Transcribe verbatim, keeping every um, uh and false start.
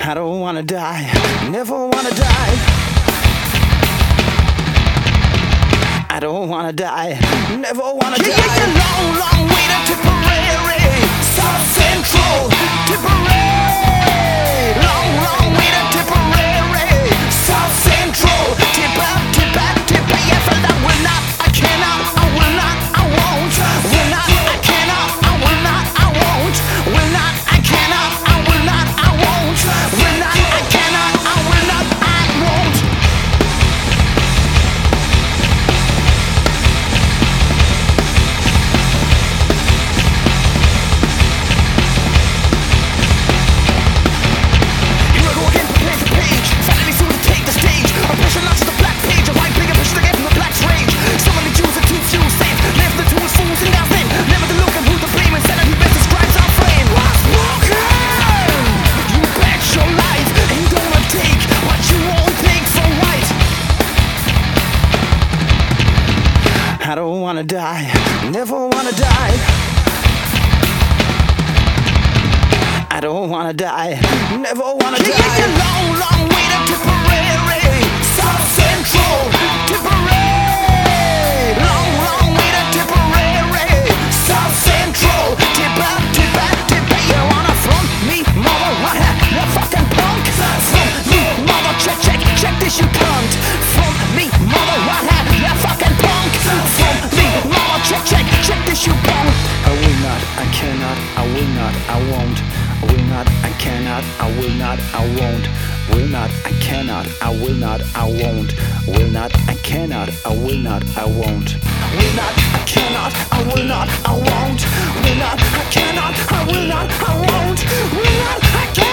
I don't wanna die, never wanna die. I don't wanna die, never wanna die. Yeah, yeah, long, long way to Tipperary, South Central, Tipperary. Long, long way to Tipperary, South Central, Tipper, Tipper, Tipper. Yes, I will not, I cannot, I will not, I won't. Will not, I cannot, I will not, I won't. Will not, I cannot, I will not, I won't. Will not, I cannot, I will not, I won't. I don't wanna die, never wanna die. I don't wanna die, never wanna die. Yeah, yeah, long, long way to Tipperary, South Central, Tipperary. Long, long way to Tipperary, South Central, Tipper, Tipper, Tipper. You wanna front me, mother? What? You fucking punk? Front me, mother? Check, check, check this, you cunt. Front me, mother? What? You fucking punk? Front me, mother? Check, check, check this, you punk. I will not, I cannot, I will not, I won't. I will not, I cannot, I will not, I won't. Will not, I cannot, I will not, I won't. Will not, I cannot, I will not, I won't. Will not, I cannot, I will not, I won't. Will not, I cannot, I will not, I won't. Will not, I cannot.